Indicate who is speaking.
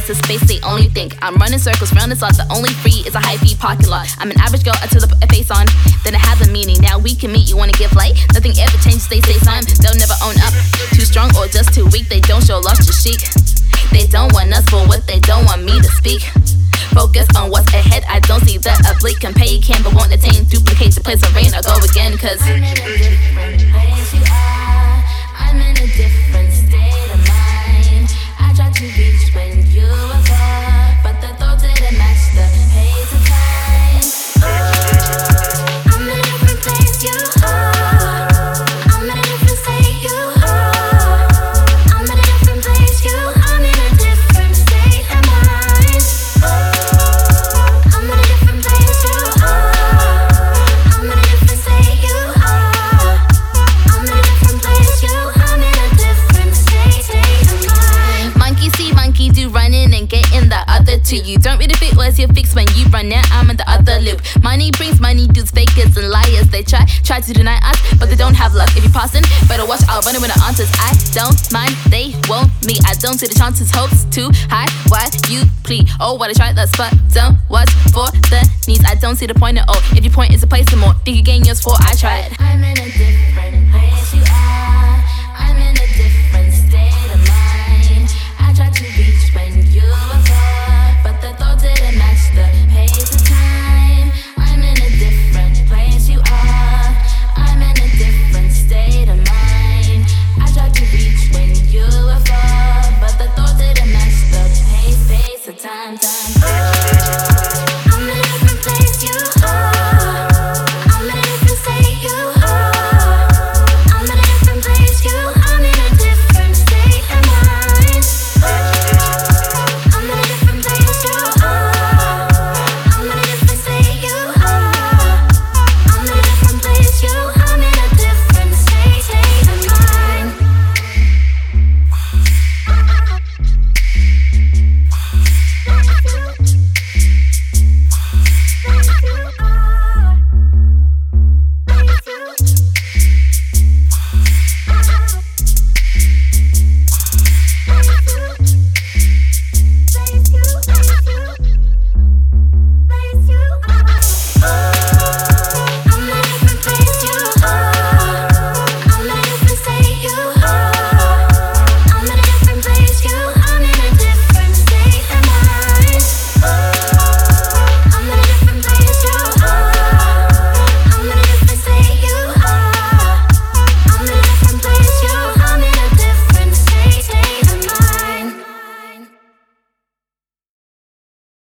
Speaker 1: to space, they only think I'm running circles round this lot. The only free is a high-fee parking lot. I'm an average girl until I put a face on, then it has a meaning. Now we can meet, you wanna give light? Nothing ever changes, they say time. They'll never own up. Too strong or just too weak, they don't show lost just chic. They don't want us for what they don't want me to speak. Focus on what's ahead, I don't see the oblique. Compare you can but won't attain. Duplicate the place of rain or go again. Cause I'm in a different place, you are. I'm in a different state of mind. I tried to reach when you were far, but the thought didn't match the pace of time. I'm in a different place, you are. I'm in a different state, you are. I'm in a different place, you are. I'm in a different state of mind. I'm in a different place, you are. I'm in a different state, you are. I'm in a different place, you are. I'm in a different state of mind. Monkey see, monkey do, running and getting the other two. You don't really fit, where's your fix when you run out? I'm in the other loop. Money brings money, dudes, fakers and liars. They try to deny us, but they don't have luck. If you're passing, better watch out, running with the answers. I don't mind, they won't me. I don't see the chances, hopes too high. Why you plead? Oh, what I tried, that's but don't watch for the needs. I don't see the point at all. If your point is a place to more, think you gain yours for I tried. I'm in a different place, you are.